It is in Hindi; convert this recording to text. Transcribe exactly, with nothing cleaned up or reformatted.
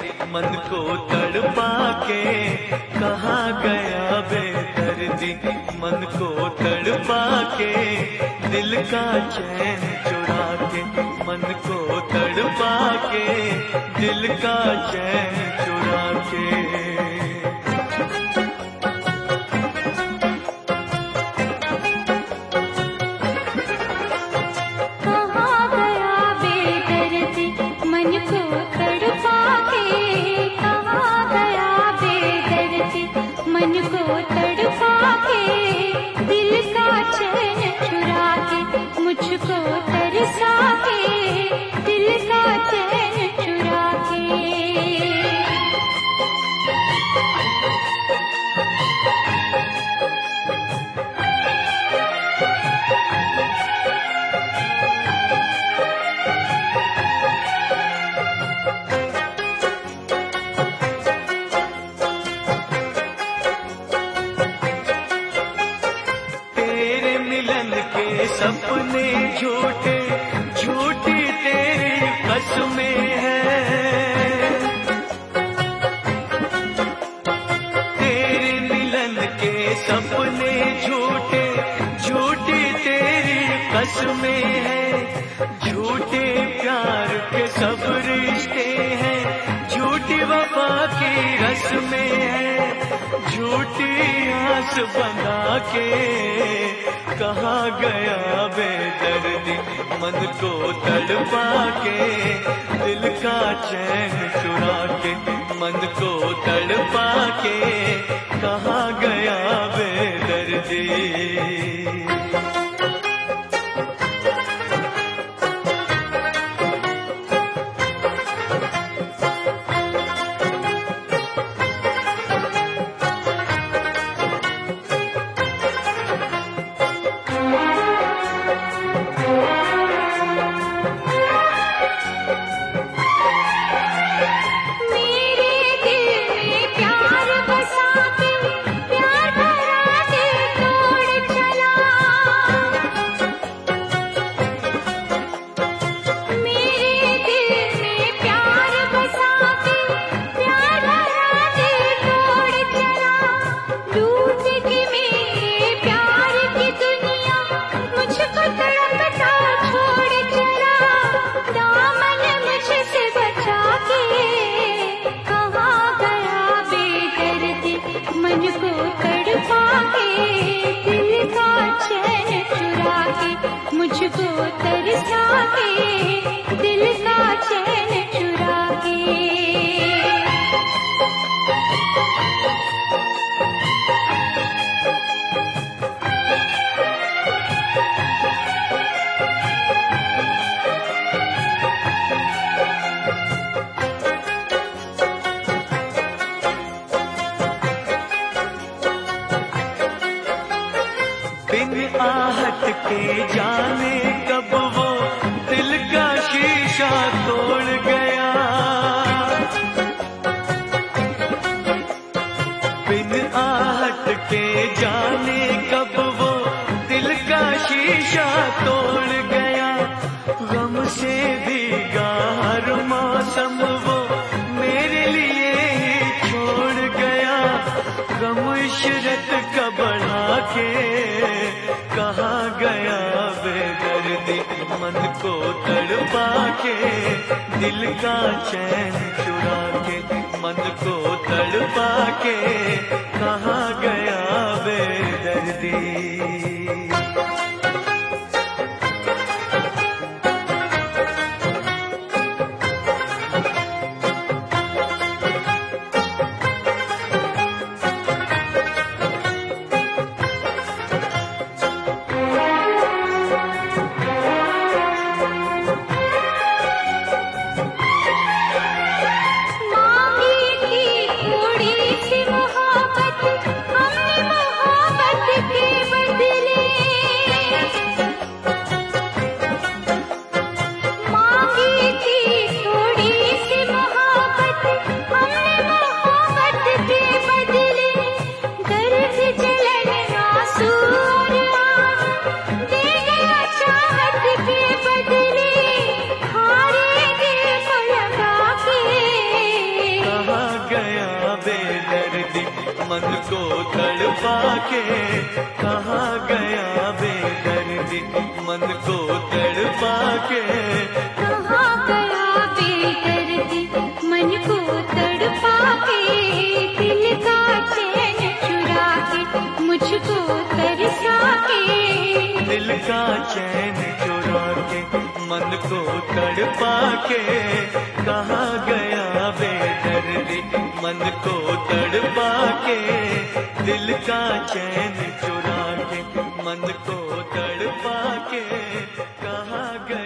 मन को तड़पा के, कहाँ गया बेदर्दी मन को तड़पा के, दिल का चैन चुरा के, मन को तड़पा के, दिल का चैन चुरा के। मुझको तरसा के, दिल का चैन चुरा के। तेरे मिलन के सपने झूठे, झूठी तेरी कसमें हैं। तेरे मिलन के सपने झूठे, झूठी तेरी कसमें हैं। झूठे प्यार के सब रिश्ते हैं, झूठी वफा की रस्में हैं। झूठी आस बंधा के, कहाँ गया बेदर्दी मन को तड़पा के, दिल का चैन चुरा के, मन को तड़पा के, कहाँ गया बेदर्दी। मुझको तरसा के, दिल का चैन चुरा के। बिन आहट के जाने कब वो दिल का शीशा तोड़ गया। बिन आहट के जाने कब वो दिल का शीशा तोड़ गया। गम से भीगा हर मौसम वो मेरे लिए ही छोड़ गया। गम इशरत का बढ़ा के, कहाँ गया बेदर्दी मन को तड़पा के, दिल का चैन चुरा के, मन को तड़पा के, कहाँ गया बेदर्दी। हमने मोहब्बत के बदले मन को तड़पा के कहाँ गया बेदर्दी, मन को तड़पा के कहाँ गया बेदर्दी, मन को तड़पा के दिल का चैन चुरा के मुझको तरसा के, दिल का चैन चुरा के मन को तड़पा के कहाँ गया बेदर्दी, मन को तड़पा के दिल का चैन चुरा के मन को तड़पा के कहाँ गया।